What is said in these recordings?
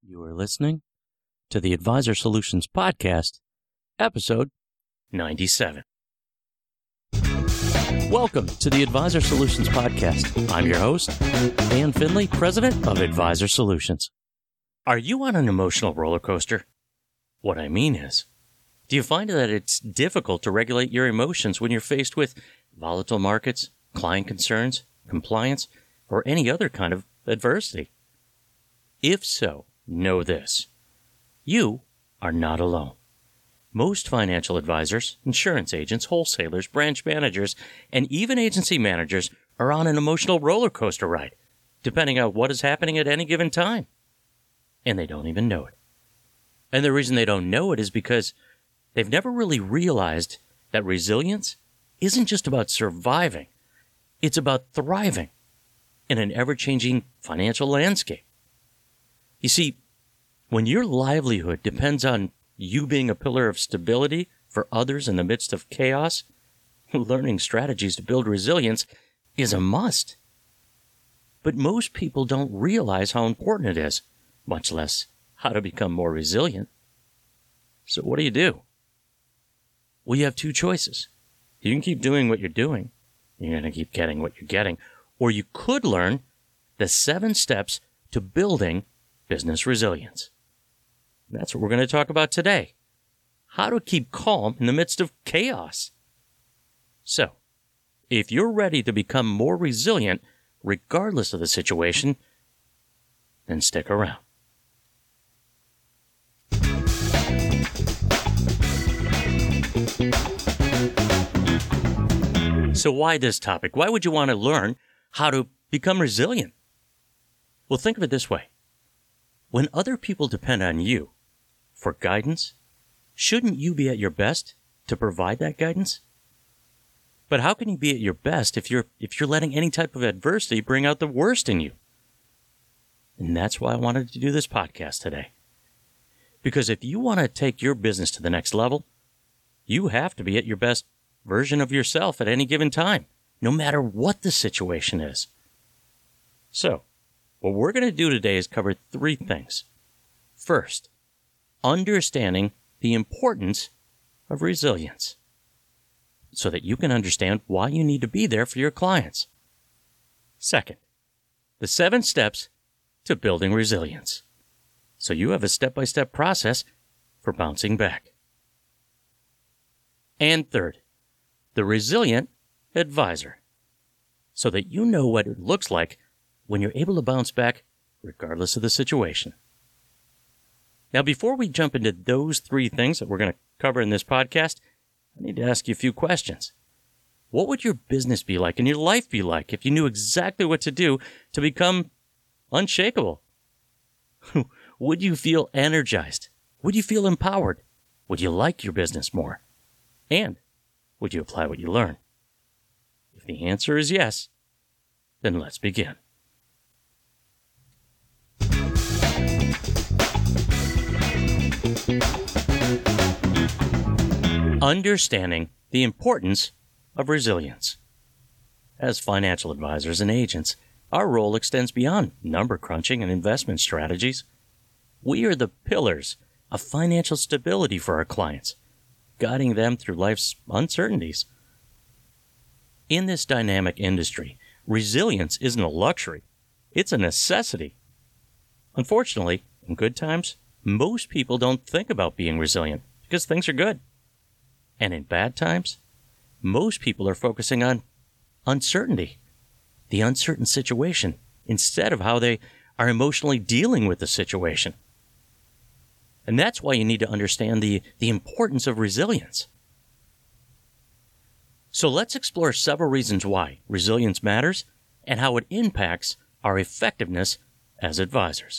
You are listening to the Advisor Solutions Podcast, episode 97. Welcome to the Advisor Solutions Podcast. I'm your host, Dan Finley, president of Advisor Solutions. Are you on an emotional roller coaster? What I mean is, do you find that it's difficult to regulate your emotions when you're faced with volatile markets, client concerns, compliance, or any other kind of adversity? If so, know this. You are not alone. Most financial advisors, insurance agents, wholesalers, branch managers, and even agency managers are on an emotional roller coaster ride, depending on what is happening at any given time. And they don't even know it. And the reason they don't know it is because they've never really realized that resilience isn't just about surviving. It's about thriving in an ever-changing financial landscape. You see, when your livelihood depends on you being a pillar of stability for others in the midst of chaos, learning strategies to build resilience is a must. But most people don't realize how important it is, much less how to become more resilient. So what do? Well, you have two choices. You can keep doing what you're doing. You're going to keep getting what you're getting. Or you could learn the 7 steps to building business resilience. That's what we're going to talk about today. How to keep calm in the midst of chaos. So, if you're ready to become more resilient regardless of the situation, then stick around. So why this topic? Why would you want to learn how to become resilient? Well, think of it this way. When other people depend on you for guidance, shouldn't you be at your best to provide that guidance? But how can you be at your best if you're letting any type of adversity bring out the worst in you? And that's why I wanted to do this podcast today. Because if you want to take your business to the next level, you have to be at your best version of yourself at any given time, no matter what the situation is. So, what we're going to do today is cover 3 things. First, understanding the importance of resilience so that you can understand why you need to be there for your clients. Second, the 7 steps to building resilience so you have a step-by-step process for bouncing back. And third, the resilient advisor so that you know what it looks like when you're able to bounce back regardless of the situation. Now, before we jump into those 3 things that we're going to cover in this podcast, I need to ask you a few questions. What would your business be like and your life be like if you knew exactly what to do to become unshakable? Would you feel energized? Would you feel empowered? Would you like your business more? And would you apply what you learn? If the answer is yes, then let's begin. Understanding the importance of resilience. As financial advisors and agents, our role extends beyond number crunching and investment strategies. We are the pillars of financial stability for our clients, guiding them through life's uncertainties. In this dynamic industry, resilience isn't a luxury, it's a necessity. Unfortunately, in good times, most people don't think about being resilient because things are good. And in bad times, most people are focusing on uncertainty, the uncertain situation, instead of how they are emotionally dealing with the situation. And that's why you need to understand the importance of resilience. So let's explore several reasons why resilience matters and how it impacts our effectiveness as advisors.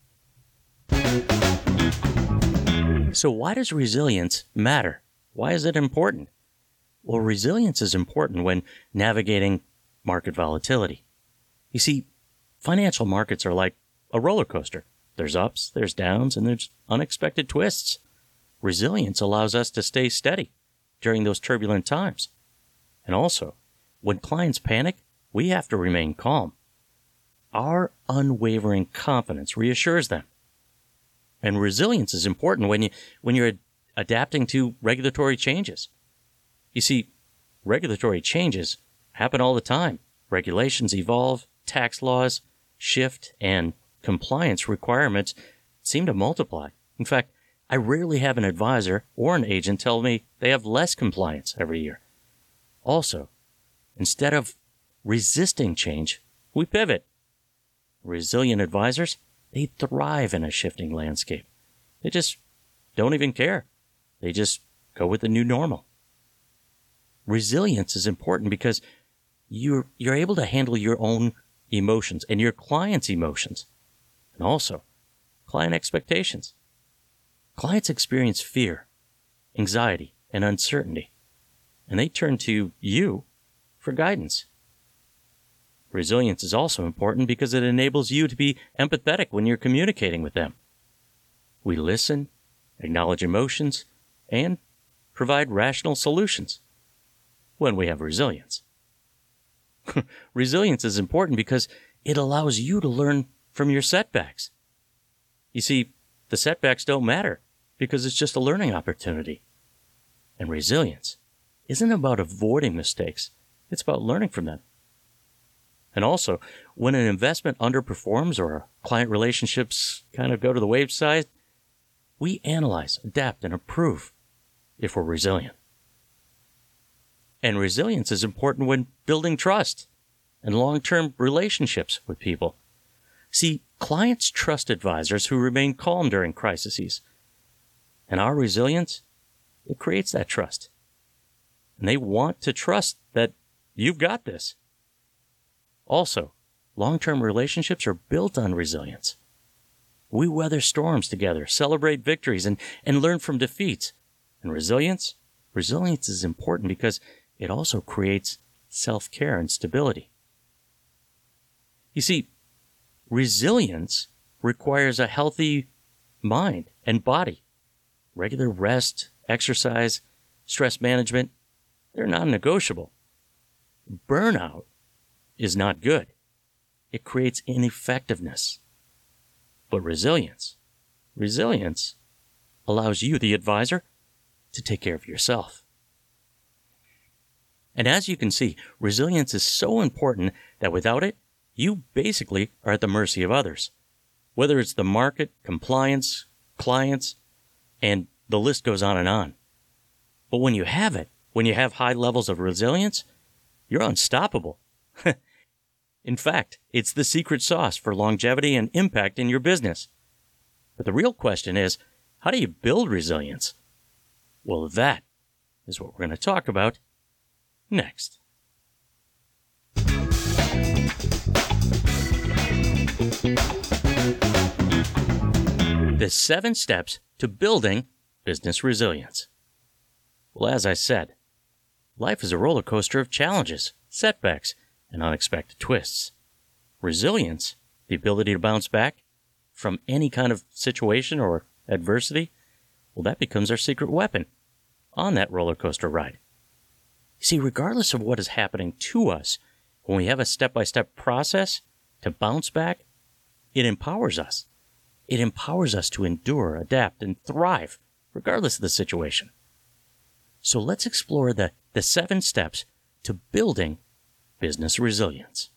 So why does resilience matter? Why is it important? Well, resilience is important when navigating market volatility. You see, financial markets are like a roller coaster. There's ups, there's downs, and there's unexpected twists. Resilience allows us to stay steady during those turbulent times. And also, when clients panic, we have to remain calm. Our unwavering confidence reassures them. And resilience is important when you're adapting to regulatory changes. You see, regulatory changes happen all the time. Regulations evolve, tax laws shift, and compliance requirements seem to multiply. In fact, I rarely have an advisor or an agent tell me they have less compliance every year. Also, instead of resisting change, we pivot. Resilient advisors, they thrive in a shifting landscape. They just don't even care. They just go with the new normal. Resilience is important because you're able to handle your own emotions and your client's emotions, and also client expectations. Clients experience fear, anxiety, and uncertainty, and they turn to you for guidance. Resilience is also important because it enables you to be empathetic when you're communicating with them. We listen, acknowledge emotions, and provide rational solutions when we have resilience. Resilience is important because it allows you to learn from your setbacks. You see, the setbacks don't matter because it's just a learning opportunity. And resilience isn't about avoiding mistakes. It's about learning from them. And also, when an investment underperforms or client relationships kind of go to the wayside, we analyze, adapt, and improve if we're resilient. And resilience is important when building trust and long-term relationships with people. See, clients trust advisors who remain calm during crises. And our resilience, it creates that trust. And they want to trust that you've got this. Also, long-term relationships are built on resilience. We weather storms together, celebrate victories, and learn from defeats. And resilience is important because it also creates self-care and stability. You see, resilience requires a healthy mind and body. Regular rest, exercise, stress management, they're non-negotiable. Burnout is not good. It creates ineffectiveness. But resilience allows you, the advisor, to take care of yourself. And as you can see, resilience is so important that without it, you basically are at the mercy of others. Whether it's the market, compliance, clients, and the list goes on and on. But when you have it, when you have high levels of resilience, you're unstoppable. In fact, it's the secret sauce for longevity and impact in your business. But the real question is, how do you build resilience? Well, that is what we're going to talk about next. The 7 steps to building business resilience. Well, as I said, life is a roller coaster of challenges, setbacks, and unexpected twists. Resilience, the ability to bounce back from any kind of situation or adversity, well, that becomes our secret weapon on that roller coaster ride. You see, regardless of what is happening to us, when we have a step-by-step process to bounce back, it empowers us. It empowers us to endure, adapt, and thrive, regardless of the situation. So let's explore the 7 steps to building business resilience.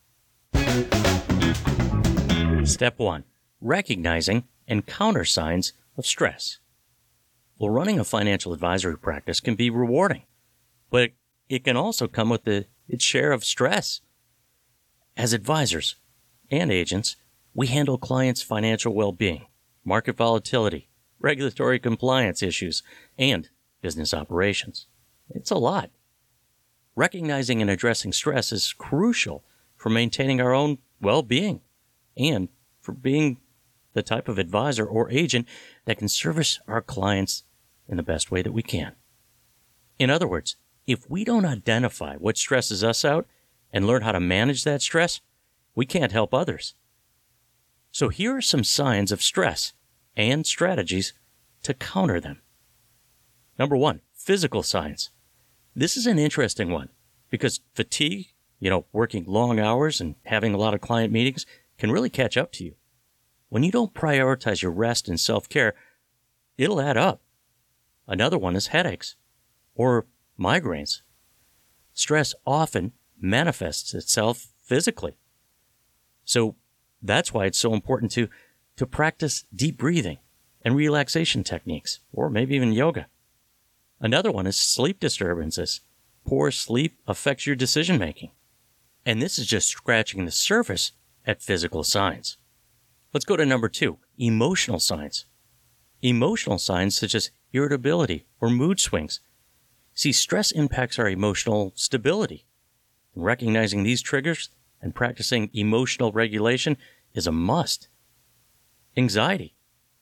Step 1. Recognizing and counter signs of stress. Well, running a financial advisory practice can be rewarding, but it can also come with its share of stress. As advisors and agents, we handle clients' financial well-being, market volatility, regulatory compliance issues, and business operations. It's a lot. Recognizing and addressing stress is crucial for maintaining our own well-being and for being the type of advisor or agent that can service our clients in the best way that we can. In other words, if we don't identify what stresses us out and learn how to manage that stress, we can't help others. So here are some signs of stress and strategies to counter them. Number 1, physical signs. This is an interesting one because fatigue, working long hours and having a lot of client meetings can really catch up to you. when you don't prioritize your rest and self-care, it'll add up. Another one is headaches or migraines. Stress often manifests itself physically. So that's why it's so important to practice deep breathing and relaxation techniques, or maybe even yoga. Another one is sleep disturbances. Poor sleep affects your decision-making. And this is just scratching the surface at physical signs. Let's go to number 2, emotional signs. Emotional signs such as irritability or mood swings. See, stress impacts our emotional stability. Recognizing these triggers and practicing emotional regulation is a must. Anxiety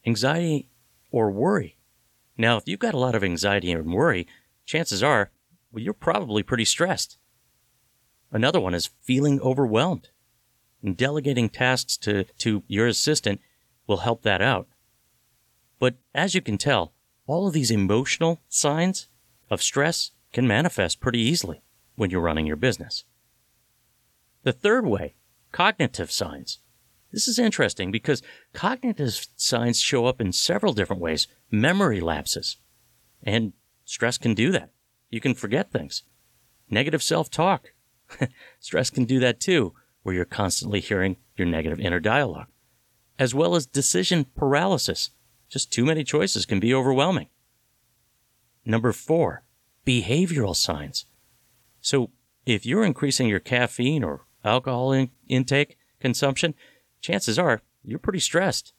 or worry. Now, if you've got a lot of anxiety and worry, chances are, you're probably pretty stressed. Another one is feeling overwhelmed. And delegating tasks to your assistant will help that out. But as you can tell, all of these emotional signs of stress can manifest pretty easily when you're running your business. The third way, cognitive signs. This is interesting because cognitive signs show up in several different ways. Memory lapses. And stress can do that. You can forget things. Negative self-talk. Stress can do that too, where you're constantly hearing your negative inner dialogue. As well as decision paralysis. Just too many choices can be overwhelming. Number 4, behavioral signs. So if you're increasing your caffeine or alcohol intake consumption, chances are you're pretty stressed.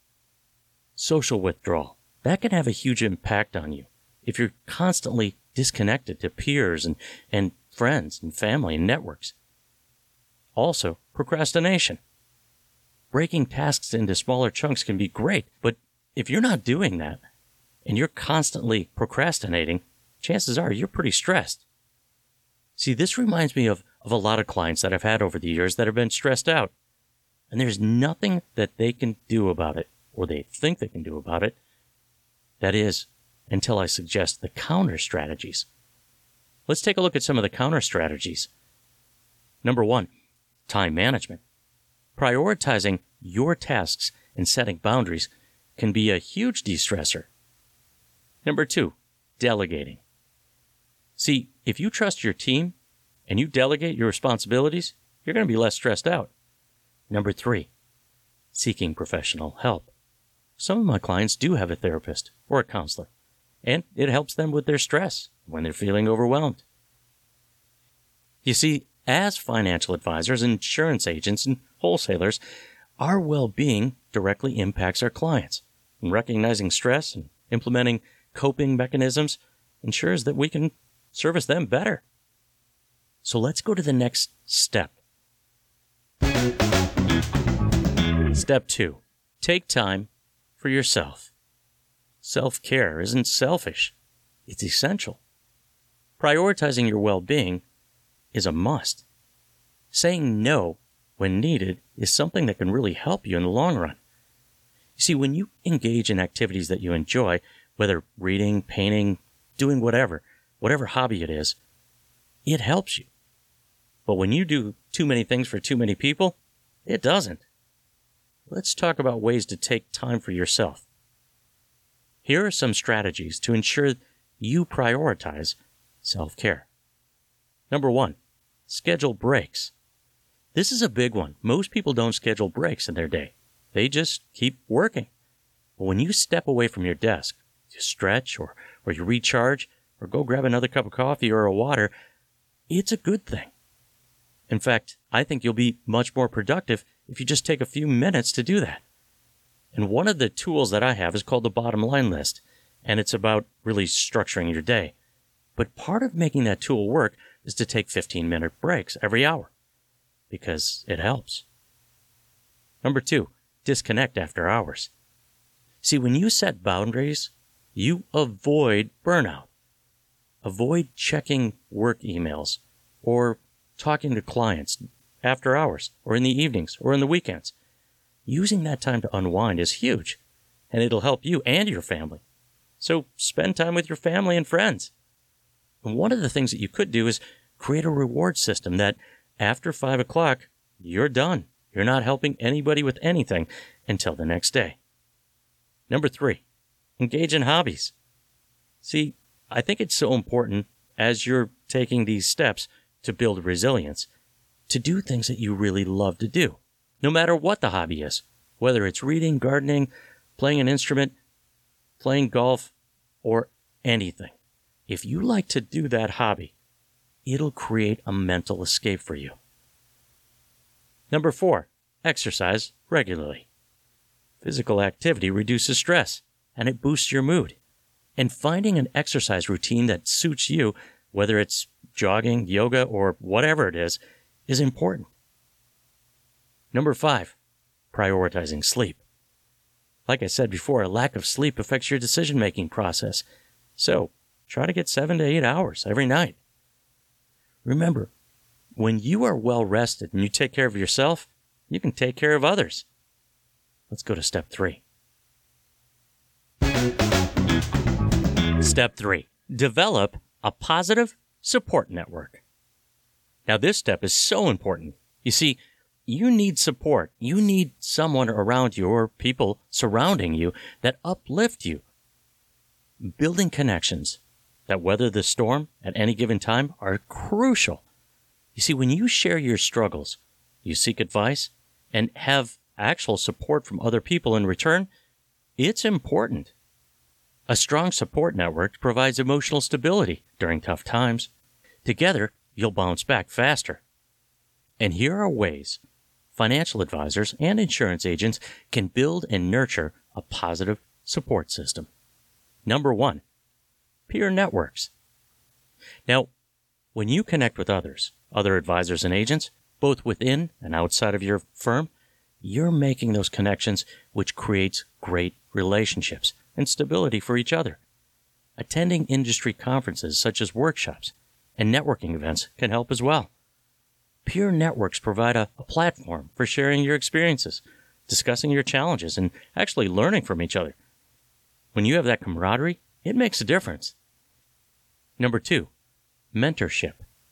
Social withdrawal. That can have a huge impact on you if you're constantly disconnected to peers and friends and family and networks. Also, procrastination. Breaking tasks into smaller chunks can be great, but if you're not doing that and you're constantly procrastinating, chances are you're pretty stressed. See, this reminds me of a lot of clients that I've had over the years that have been stressed out. And there's nothing that they can do about it, or they think they can do about it. That is, until I suggest the counter strategies. Let's take a look at some of the counter strategies. Number 1, time management. Prioritizing your tasks and setting boundaries can be a huge de-stressor. Number 2, delegating. See, if you trust your team and you delegate your responsibilities, you're going to be less stressed out. Number 3, seeking professional help. Some of my clients do have a therapist or a counselor, and it helps them with their stress when they're feeling overwhelmed. You see, as financial advisors, insurance agents, and wholesalers, our well-being directly impacts our clients. And recognizing stress and implementing coping mechanisms ensures that we can service them better. So let's go to the next step. Step 2, take time for yourself. Self-care isn't selfish. It's essential. Prioritizing your well-being is a must. Saying no when needed is something that can really help you in the long run. You see, when you engage in activities that you enjoy, whether reading, painting, doing whatever hobby it is, it helps you. But when you do too many things for too many people, it doesn't. Let's talk about ways to take time for yourself. Here are some strategies to ensure you prioritize self-care. Number 1, schedule breaks. This is a big one. Most people don't schedule breaks in their day. They just keep working. But when you step away from your desk, you stretch or you recharge or go grab another cup of coffee or a water, it's a good thing. In fact, I think you'll be much more productive if you just take a few minutes to do that. And one of the tools that I have is called the bottom line list, and it's about really structuring your day. But part of making that tool work is to take 15-minute breaks every hour, because it helps. Number 2, disconnect after hours. See, when you set boundaries, you avoid burnout. Avoid checking work emails or talking to clients after hours or in the evenings or in the weekends. Using that time to unwind is huge, and it'll help you and your family. So spend time with your family and friends. And one of the things that you could do is create a reward system that after 5 o'clock, you're done. You're not helping anybody with anything, until the next day. Number 3, engage in hobbies. See, I think it's so important as you're taking these steps to build resilience to do things that you really love to do, no matter what the hobby is, whether it's reading, gardening, playing an instrument, playing golf, or anything. If you like to do that hobby, it'll create a mental escape for you. Number 4, exercise regularly. Physical activity reduces stress, and it boosts your mood. And finding an exercise routine that suits you, whether it's jogging, yoga, or whatever it is important. Number 5, prioritizing sleep. Like I said before, a lack of sleep affects your decision-making process. So, try to get 7 to 8 hours every night. Remember, when you are well rested and you take care of yourself, you can take care of others. Let's go to step 3. Step 3. Develop a positive support network. Now, this step is so important. You see, you need support. You need someone around you or people surrounding you that uplift you. Building connections that weather the storm at any given time are crucial. You see, when you share your struggles, you seek advice, and have actual support from other people in return, it's important. A strong support network provides emotional stability during tough times. Together, you'll bounce back faster. And here are ways financial advisors and insurance agents can build and nurture a positive support system. Number 1, peer networks. Now, when you connect with others, other advisors and agents, both within and outside of your firm, you're making those connections, which creates great relationships and stability for each other. Attending industry conferences such as workshops and networking events can help as well. Peer networks provide a platform for sharing your experiences, discussing your challenges, and actually learning from each other. When you have that camaraderie, it makes a difference. Number 2, mentorship.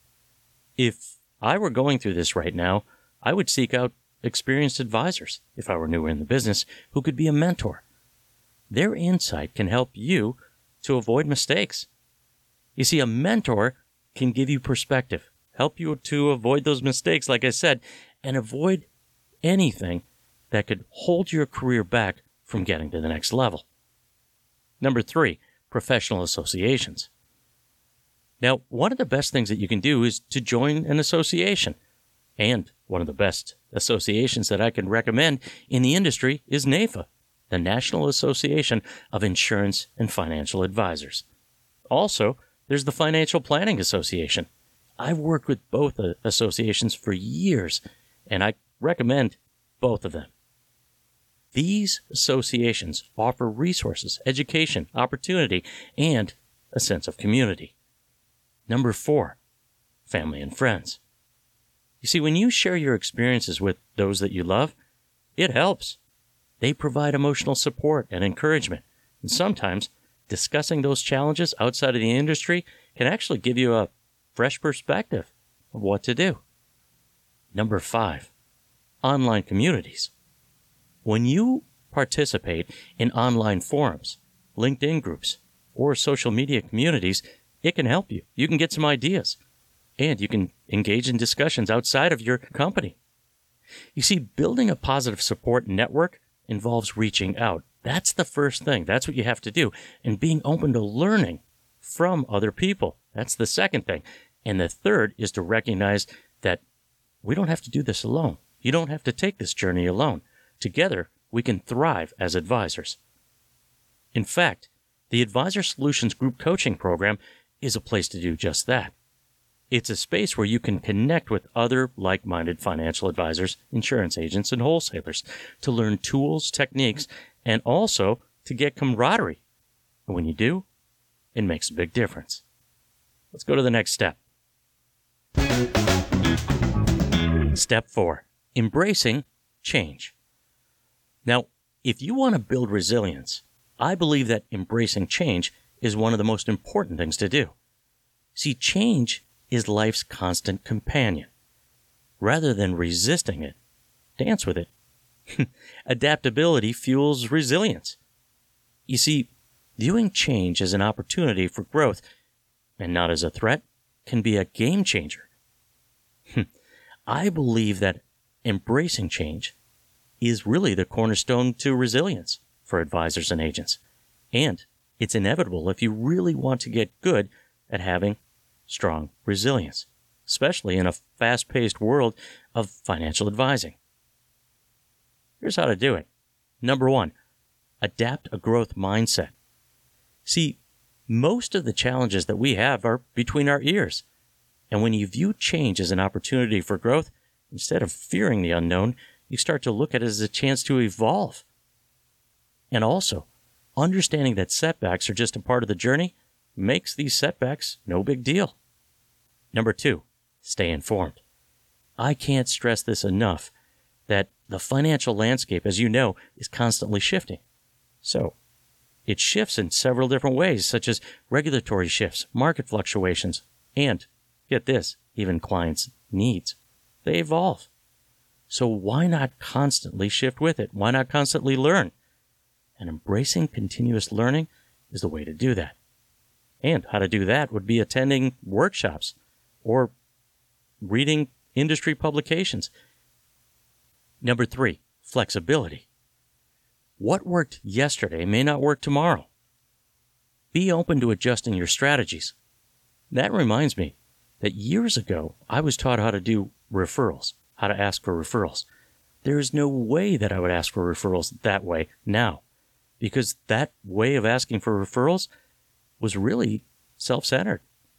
If I were going through this right now, I would seek out experienced advisors, if I were newer in the business, who could be a mentor. Their insight can help you to avoid mistakes. You see, a mentor can give you perspective, help you to avoid those mistakes, like I said, and avoid anything that could hold your career back from getting to the next level. Number 3, professional associations. Now, one of the best things that you can do is to join an association. And one of the best associations that I can recommend in the industry is NAIFA, the National Association of Insurance and Financial Advisors. Also, there's the Financial Planning Association. I've worked with both associations for years, and I recommend both of them. These associations offer resources, education, opportunity, and a sense of community. Number 4, family and friends. You see, when you share your experiences with those that you love, it helps. They provide emotional support and encouragement. And sometimes discussing those challenges outside of the industry can actually give you a fresh perspective of what to do. Number 5, online communities. When you participate in online forums, LinkedIn groups, or social media communities, it can help you. You can get some ideas, and you can engage in discussions outside of your company. You see, building a positive support network involves reaching out. That's the first thing. That's what you have to do. And being open to learning from other people. That's the second thing. And the third is to recognize that we don't have to do this alone. You don't have to take this journey alone. Together, we can thrive as advisors. In fact, the Advisor Solutions Group Coaching Program is a place to do just that. It's a space where you can connect with other like-minded financial advisors, insurance agents, and wholesalers to learn tools, techniques, and also to get camaraderie. And when you do, it makes a big difference. Let's go to the next step. Step 4, embracing change. Now, if you want to build resilience, I believe that embracing change is one of the most important things to do. See, change is life's constant companion. Rather than resisting it, dance with it, Adaptability fuels resilience. You see, viewing change as an opportunity for growth and not as a threat can be a game changer. I believe that embracing change is really the cornerstone to resilience for advisors and agents. And it's inevitable if you really want to get good at having strong resilience, especially in a fast-paced world of financial advising. Here's how to do it. Number 1, adapt a growth mindset. See, most of the challenges that we have are between our ears. And when you view change as an opportunity for growth, instead of fearing the unknown, you start to look at it as a chance to evolve. And also, understanding that setbacks are just a part of the journey makes these setbacks no big deal. Number 2, stay informed. I can't stress this enough that the financial landscape, as you know, is constantly shifting. So, it shifts in several different ways, such as regulatory shifts, market fluctuations, and, get this, even clients' needs. They evolve. So why not constantly shift with it? Why not constantly learn? And embracing continuous learning is the way to do that. And how to do that would be attending workshops or reading industry publications. Number 3, flexibility. What worked yesterday may not work tomorrow. Be open to adjusting your strategies. That reminds me that years ago, I was taught how to do referrals, how to ask for referrals. There is no way that I would ask for referrals that way now, because that way of asking for referrals was really self-centered.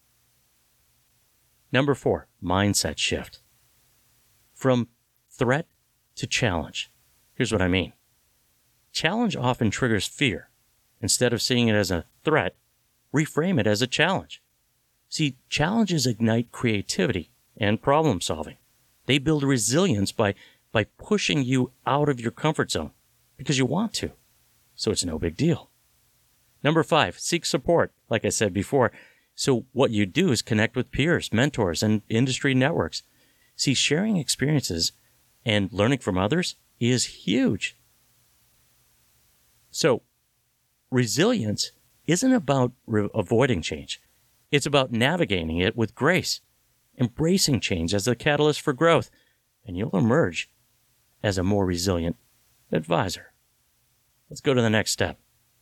Number 4, mindset shift. From threat to challenge. Here's what I mean. Challenge often triggers fear. Instead of seeing it as a threat, reframe it as a challenge. See, challenges ignite creativity and problem solving. They build resilience by pushing you out of your comfort zone because you want to. So it's no big deal. Number 5, seek support, like I said before. So what you do is connect with peers, mentors, and industry networks. See, sharing experiences and learning from others is huge. So, resilience isn't about avoiding change. It's about navigating it with grace, embracing change as a catalyst for growth, and you'll emerge as a more resilient advisor. Let's go to the next step.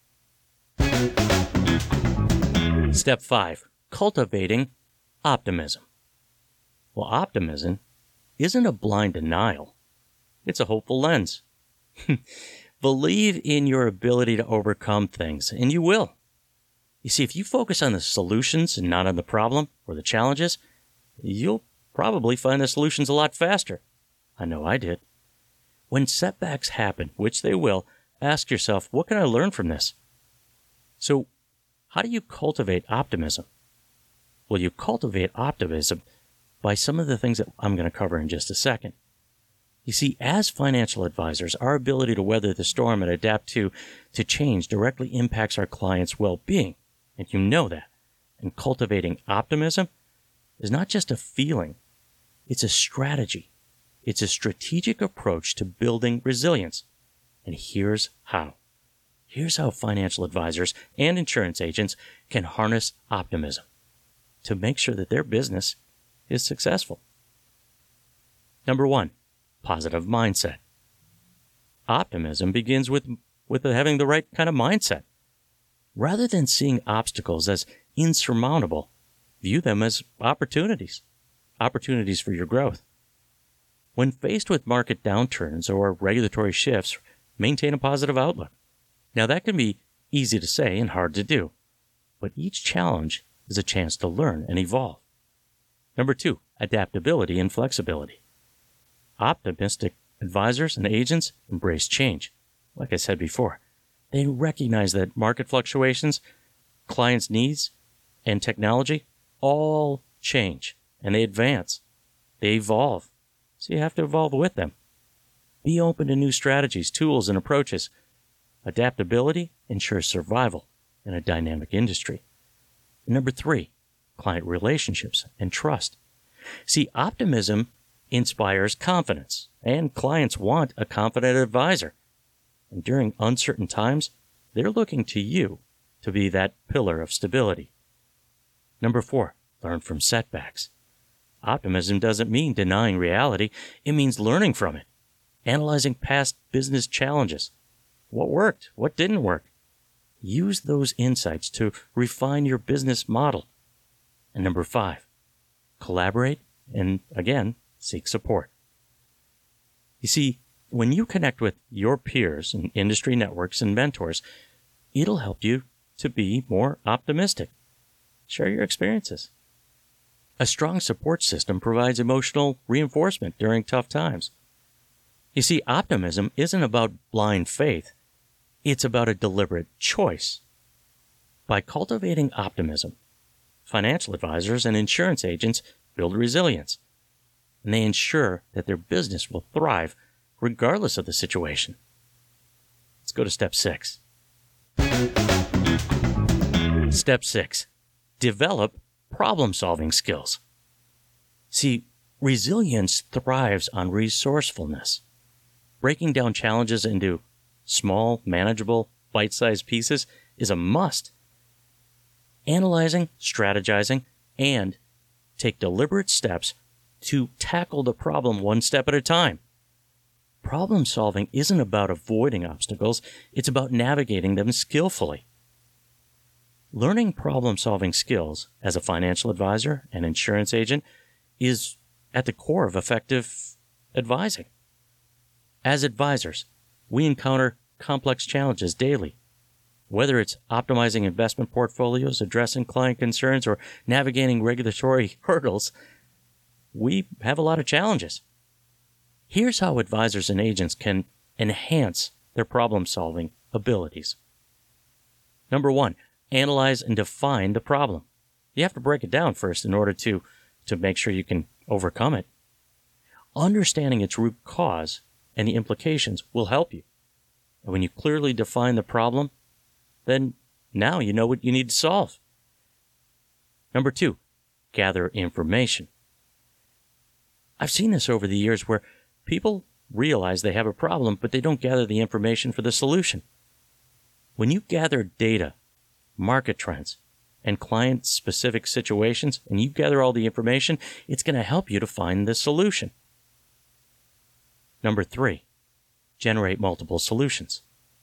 Step 5, cultivating optimism. Well, optimism isn't a blind denial. It's a hopeful lens. Believe in your ability to overcome things, and you will. You see, if you focus on the solutions and not on the problem or the challenges, you'll probably find the solutions a lot faster. I know I did. When setbacks happen, which they will, ask yourself, what can I learn from this? So, how do you cultivate optimism? Well, you cultivate optimism by some of the things that I'm going to cover in just a second. You see, as financial advisors, our ability to weather the storm and adapt to change directly impacts our clients' well-being, and you know that. And cultivating optimism is not just a feeling, it's a strategy. It's a strategic approach to building resilience. And here's how. Here's how financial advisors and insurance agents can harness optimism to make sure that their business is successful. Number 1, positive mindset. Optimism begins with having the right kind of mindset. Rather than seeing obstacles as insurmountable, view them as opportunities for your growth. When faced with market downturns or regulatory shifts, maintain a positive outlook. Now, that can be easy to say and hard to do, but each challenge is a chance to learn and evolve. Number 2, adaptability and flexibility. Optimistic advisors and agents embrace change. Like I said before, they recognize that market fluctuations, clients' needs, and technology all change, and they advance. They evolve. So you have to evolve with them. Be open to new strategies, tools, and approaches. Adaptability ensures survival in a dynamic industry. And number 3, client relationships and trust. See, optimism inspires confidence, and clients want a confident advisor. And during uncertain times, they're looking to you to be that pillar of stability. Number 4, learn from setbacks. Optimism doesn't mean denying reality. It means learning from it, analyzing past business challenges. What worked? What didn't work? Use those insights to refine your business model. And number 5, collaborate and, again, seek support. You see, when you connect with your peers and industry networks and mentors, it'll help you to be more optimistic. Share your experiences. A strong support system provides emotional reinforcement during tough times. You see, optimism isn't about blind faith. It's about a deliberate choice. By cultivating optimism, financial advisors and insurance agents build resilience, and they ensure that their business will thrive regardless of the situation. Let's go to step 6. Step 6. Develop problem-solving skills. See, resilience thrives on resourcefulness. Breaking down challenges into small, manageable, bite-sized pieces is a must. Analyzing, strategizing, and take deliberate steps to tackle the problem one step at a time. Problem solving isn't about avoiding obstacles, it's about navigating them skillfully. Learning problem-solving skills as a financial advisor and insurance agent is at the core of effective advising. As advisors, we encounter complex challenges daily. Whether it's optimizing investment portfolios, addressing client concerns, or navigating regulatory hurdles, we have a lot of challenges. Here's how advisors and agents can enhance their problem-solving abilities. Number 1, analyze and define the problem. You have to break it down first in order to make sure you can overcome it. Understanding its root cause and the implications will help you. And when you clearly define the problem, then now you know what you need to solve. Number 2, gather information. I've seen this over the years where people realize they have a problem, but they don't gather the information for the solution. When you gather data, market trends, and client-specific situations, and you gather all the information, it's going to help you to find the solution. Number 3, generate multiple solutions.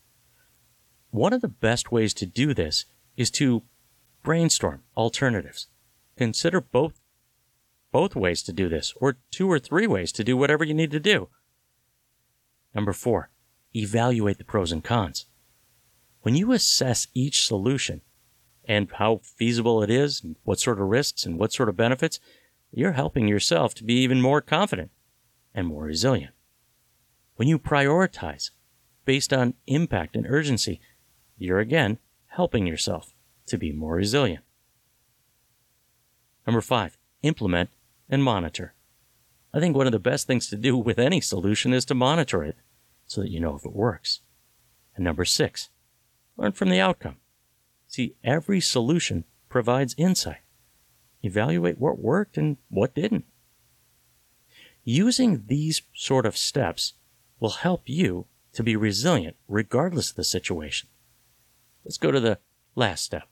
One of the best ways to do this is to brainstorm alternatives. Consider both ways to do this, or 2 or 3 ways to do whatever you need to do. Number 4, evaluate the pros and cons. When you assess each solution and how feasible it is, and what sort of risks and what sort of benefits, you're helping yourself to be even more confident and more resilient. When you prioritize based on impact and urgency, you're again helping yourself to be more resilient. Number 5, implement and monitor. I think one of the best things to do with any solution is to monitor it so that you know if it works. And number 6, learn from the outcome. See, every solution provides insight. Evaluate what worked and what didn't. Using these sort of steps will help you to be resilient regardless of the situation. Let's go to the last step.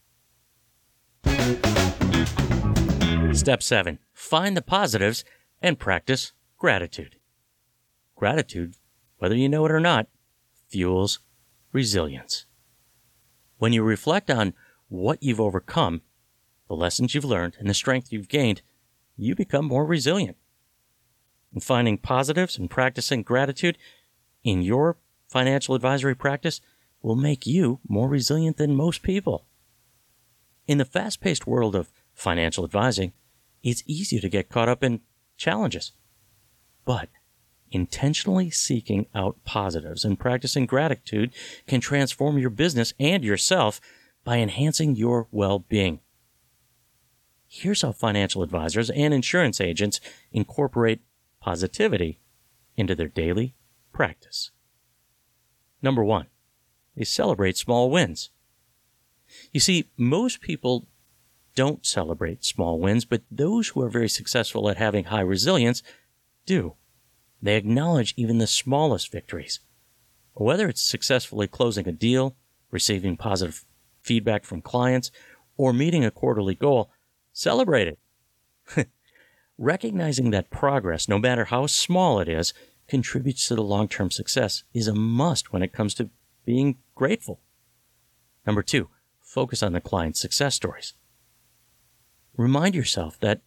Step 7, find the positives and practice gratitude. Gratitude, whether you know it or not, fuels resilience. When you reflect on what you've overcome, the lessons you've learned, and the strength you've gained, you become more resilient. And finding positives and practicing gratitude in your financial advisory practice will make you more resilient than most people. In the fast-paced world of financial advising, it's easy to get caught up in challenges. But intentionally seeking out positives and practicing gratitude can transform your business and yourself by enhancing your well-being. Here's how financial advisors and insurance agents incorporate positivity into their daily practice. Number 1, they celebrate small wins. You see, most people don't celebrate small wins, but those who are very successful at having high resilience do. They acknowledge even the smallest victories. Whether it's successfully closing a deal, receiving positive feedback from clients, or meeting a quarterly goal, celebrate it. Recognizing that progress, no matter how small it is, contributes to the long-term success is a must when it comes to being grateful. Number 2, focus on the client's success stories. Remind yourself that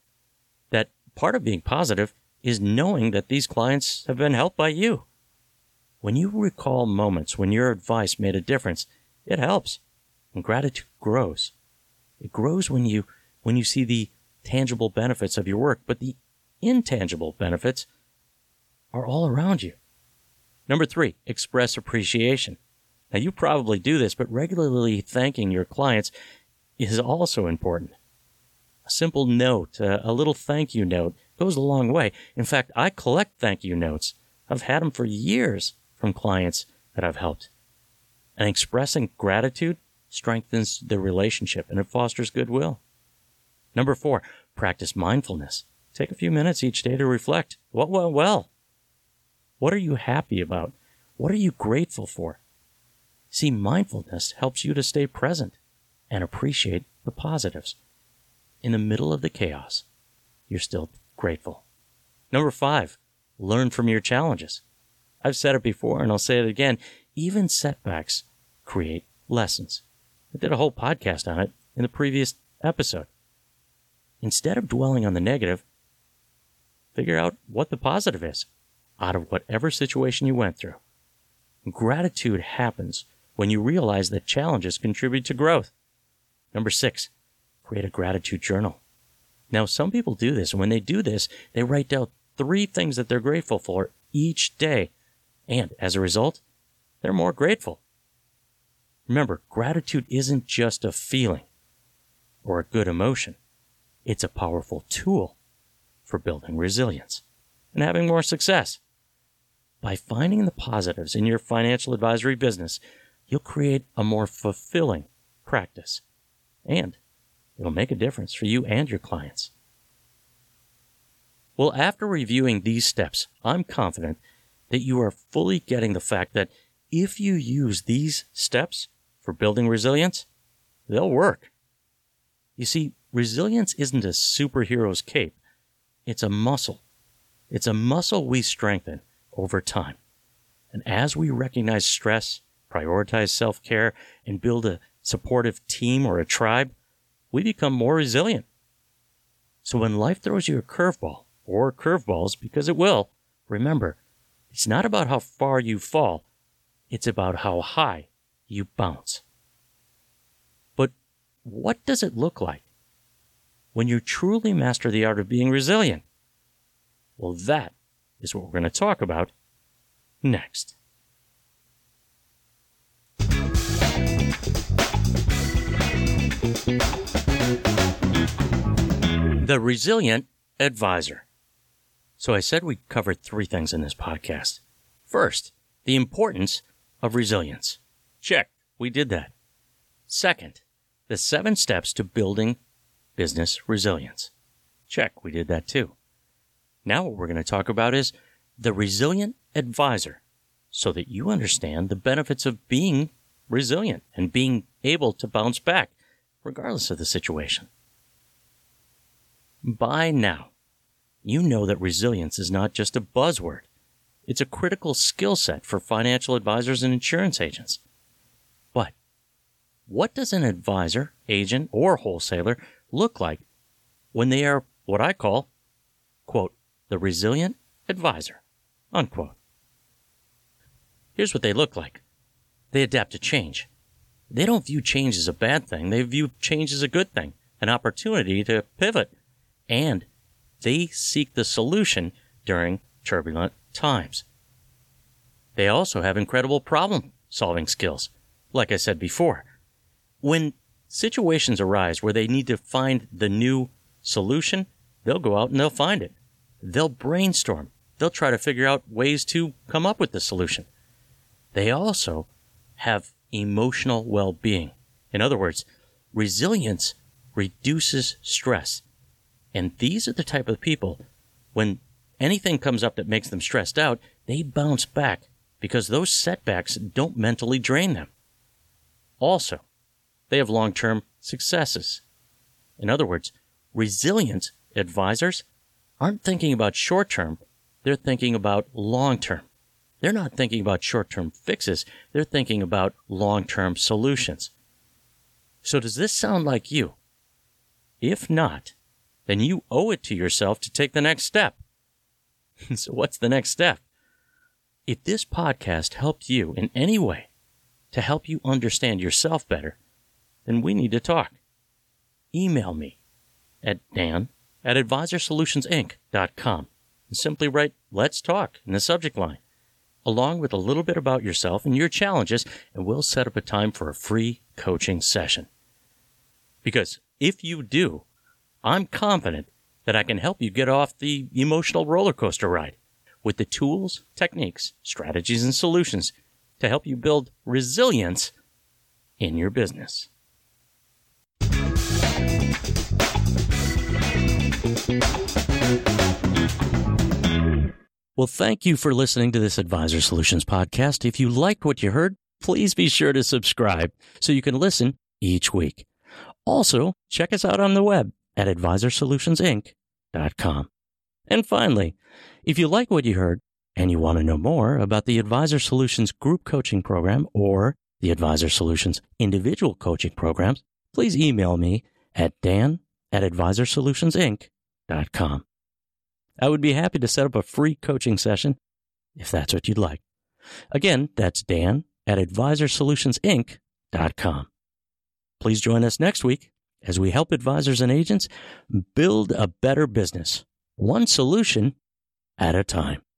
part of being positive is knowing that these clients have been helped by you. When you recall moments when your advice made a difference, it helps, and gratitude grows. It grows when you see the tangible benefits of your work, but the intangible benefits are all around you. Number 3, express appreciation. Now, you probably do this, but regularly thanking your clients is also important. A simple note, a little thank you note, goes a long way. In fact, I collect thank you notes. I've had them for years from clients that I've helped. And expressing gratitude strengthens the relationship, and it fosters goodwill. Number 4, practice mindfulness. Take a few minutes each day to reflect. What went well? What are you happy about? What are you grateful for? See, mindfulness helps you to stay present and appreciate the positives. In the middle of the chaos, you're still grateful. Number 5, learn from your challenges. I've said it before and I'll say it again. Even setbacks create lessons. I did a whole podcast on it in the previous episode. Instead of dwelling on the negative, figure out what the positive is out of whatever situation you went through. Gratitude happens when you realize that challenges contribute to growth. Number 6, create a gratitude journal. Now, some people do this, and when they do this, they write down 3 things that they're grateful for each day. And as a result, they're more grateful. Remember, gratitude isn't just a feeling or a good emotion. It's a powerful tool for building resilience and having more success. By finding the positives in your financial advisory business, you'll create a more fulfilling practice, and it'll make a difference for you and your clients. Well, after reviewing these steps, I'm confident that you are fully getting the fact that if you use these steps for building resilience, they'll work. You see, resilience isn't a superhero's cape. It's a muscle. It's a muscle we strengthen over time. And as we recognize stress, prioritize self-care, and build a supportive team or a tribe, we become more resilient. So when life throws you a curveball, or curveballs, because it will, remember, it's not about how far you fall, it's about how high you bounce. But what does it look like when you truly master the art of being resilient? Well, that is what we're going to talk about next. The Resilient Advisor. So I said we covered 3 things in this podcast. First, the importance of resilience. Check, we did that. Second, the 7 steps to building business resilience. Check, we did that too. Now what we're going to talk about is the Resilient Advisor, so that you understand the benefits of being resilient and being able to bounce back, regardless of the situation. By now, you know that resilience is not just a buzzword. It's a critical skill set for financial advisors and insurance agents. But what does an advisor, agent, or wholesaler look like when they are what I call, quote, the resilient advisor, unquote? Here's what they look like. They adapt to change. They don't view change as a bad thing. They view change as a good thing, an opportunity to pivot. And they seek the solution during turbulent times. They also have incredible problem-solving skills, like I said before. When situations arise where they need to find the new solution, they'll go out and they'll find it. They'll brainstorm. They'll try to figure out ways to come up with the solution. They also have emotional well-being. In other words, resilience reduces stress. And these are the type of people, when anything comes up that makes them stressed out, they bounce back because those setbacks don't mentally drain them. Also, they have long-term successes. In other words, resilient advisors aren't thinking about short-term, they're thinking about long-term. They're not thinking about short-term fixes, they're thinking about long-term solutions. So does this sound like you? If not, then you owe it to yourself to take the next step. So what's the next step? If this podcast helped you in any way to help you understand yourself better, then we need to talk. Email me at dan@advisorsolutionsinc.com and simply write "Let's Talk" in the subject line, along with a little bit about yourself and your challenges, and we'll set up a time for a free coaching session. Because if you do, I'm confident that I can help you get off the emotional roller coaster ride with the tools, techniques, strategies, and solutions to help you build resilience in your business. Well, thank you for listening to this Advisor Solutions podcast. If you liked what you heard, please be sure to subscribe so you can listen each week. Also, check us out on the web at advisorsolutionsinc.com. And finally, if you like what you heard and you want to know more about the Advisor Solutions Group Coaching Program or the Advisor Solutions Individual Coaching Programs, please email me at dan@advisorsolutionsinc.com. I would be happy to set up a free coaching session if that's what you'd like. Again, that's dan@advisorsolutionsinc.com. Please join us next week as we help advisors and agents build a better business, one solution at a time.